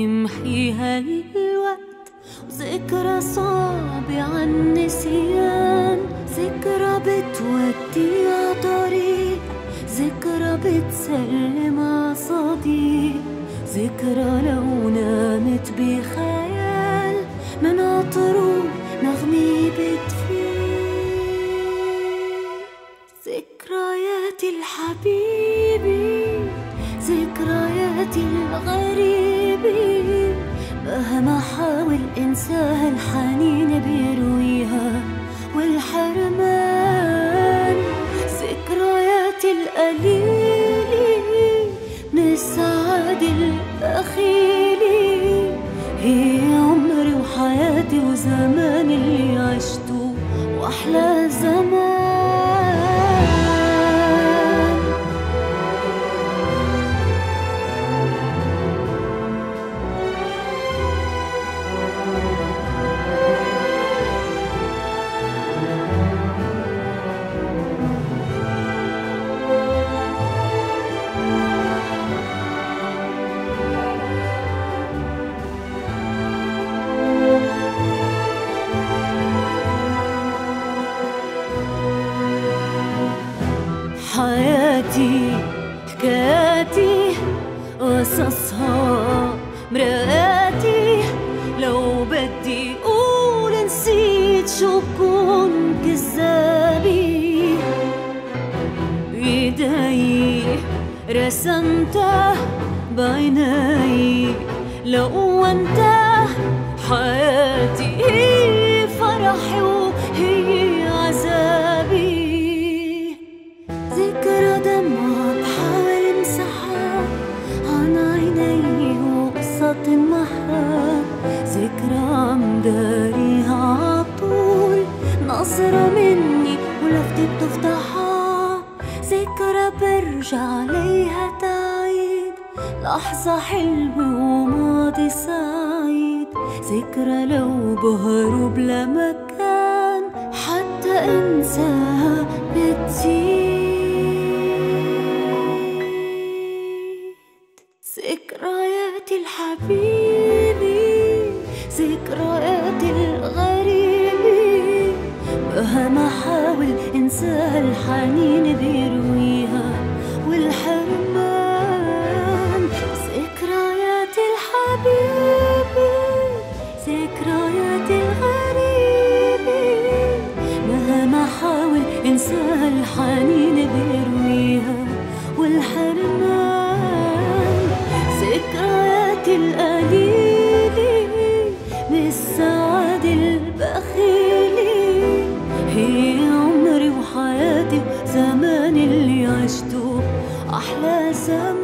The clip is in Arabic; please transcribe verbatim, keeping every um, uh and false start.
يمحيها الوقت، وذكرى صعبة عالنسيان، ذكرى بتودي عطريق، ذكرى بتسلم عصديق، ذكرى لو نامت بخيال من عطره نغمي بتفيق. ذكريات الحبيبي، ذكريات الغريبة، مهما حاول انساها الحنين بيرويها والحرمان. ذكريات القليلة من السعادة البخيلة، هي عمري وحياتي وزمان اللي عشته واحلى زمان. حياتي حكاياتي قصصها مرآتي، لو بدي قول نسيت شو بكون كذابي. بإيدي رسمتها بعيني لو انت حياتي هي فرحي وهي عذابي. ذكرى دمعة بحاول امسحها عن عيني وقصة محها، ذكرى عم داريها عطول نظرة مني ولفتي بتفتحها، ذكرى برجع عليها تعيد لحظة حلوة وماضي سعيد، ذكرى لو بهرب لمكان حتى انساها بتزيد. ذكريات الحبيبي، ذكريات الغريبة، مهما حاول انساها الحنين بيرويها والحرمان. ذكريات الحبيبي، ذكريات الغريبة، مهما حاول انساها الحنين بيرويها والحرمان. ذكريات القليلة من السعادة البخيلة، هي عمري وحياتي زمان اللي عشته أحلى زمان.